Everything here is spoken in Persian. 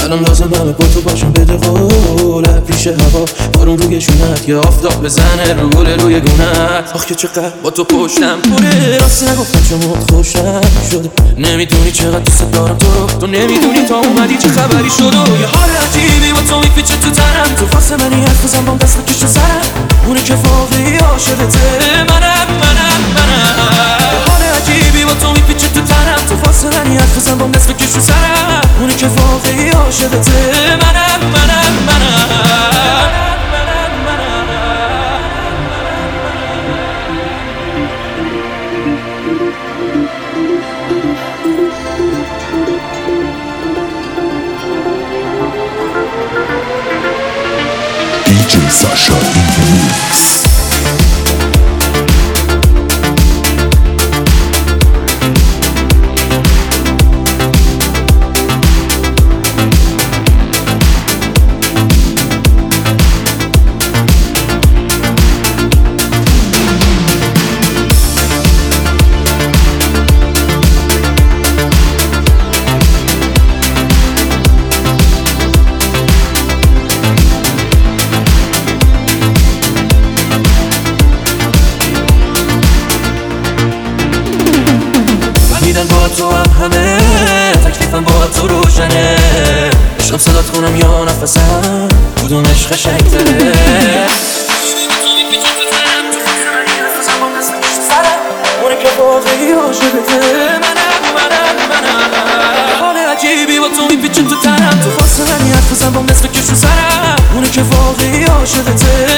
الان لازم همه با تو باشم بده قول پیش هوا بارون روی شونت یه آفتاب بزنه رو گل روی گونت آخ که چقدر با تو پشتم پره راستی نگفتم چون خوشم شده نمیدونی چقدر دوست دارم تو رو تو نمیدونی تا اومدی چه خبری شد و یه حال عجیبی با تو میپیچه تو تنم تو فاصله منی حرف بزن بام دست بکش سرم اونی که واقعی عاشقته منم حال عجیبی با تو میپیچه تو تنم تو فاصله منی حرف بزن بام دست بکش سرم اونی که واقعی عاشقته منم DJ Sasha in the mix. با تو هم همه تکلیفم با تو روشنه عشقم صدات کنم یا نفسم کدوم عشق قشنگ‌تره اونی که واقعی عاشقته منم حال عجیبی با تو میپیچه تو تنم تو فاصله منی حرف بزن بام دست بکش رو سرم اونی که واقعی عاشقته